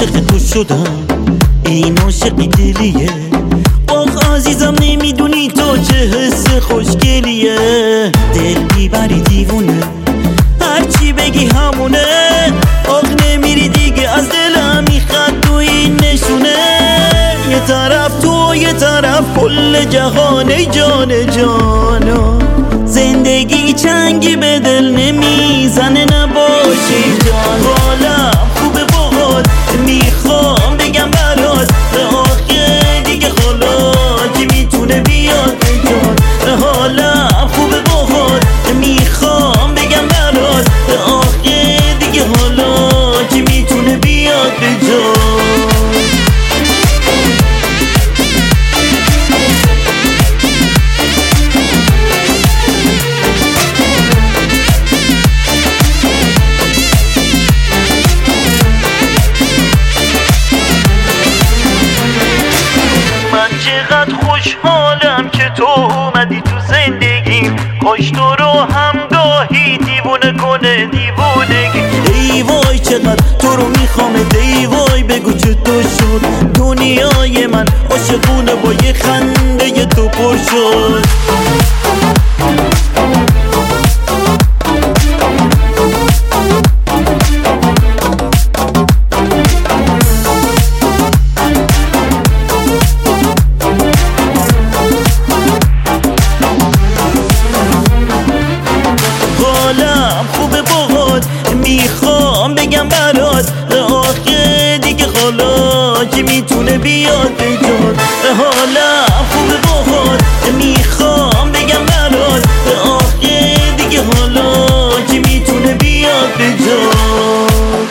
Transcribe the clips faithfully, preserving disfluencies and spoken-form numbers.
عاشق تو شدم، این عاشقی دلیه. آخ عزیزم نمیدونی تو چه حس خوشگلیه. دل بیبری دیوونه، هرچی بگی همونه. آخ نمیری دیگه از دلم، میخواد تو این نشونه. یه طرف تو یه طرف کل جهان، ای جان جانا. زندگی چنگی به دل نمیزنه نباشی جان. حالم خوبه باهات، میخوام بگم برات. آخه دیگه حالا کی میتونه بیاد به جان. حالم خوبه باهات، میخوام بگم برات. آخه دیگه حالا کی میتونه بیاد به جان. چقدر خوشحالم که تو اومدی تو زندگیم. کاش تو رو همگاهی دیوونه کنه دیوونگی. ای وای چقدر تو رو میخوام، ای وای بگو چطور شد دنیای من عاشقونه با یه خنده تو پر شد. خوبه باهات، میخوام بگم برات. آخه دیگه حالا کی میتونه بیاد به جان. حالم خوبه باهات، میخوام بگم برات. آخه دیگه حالا کی میتونه بیاد به جان.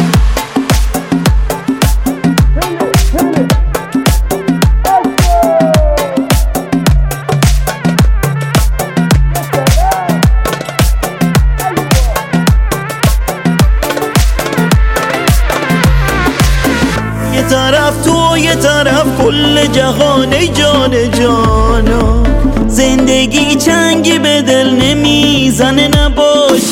یه طرف تو یه طرف کل جهان، ای جان جانا. زندگی چنگی به دل نمیزنه نباش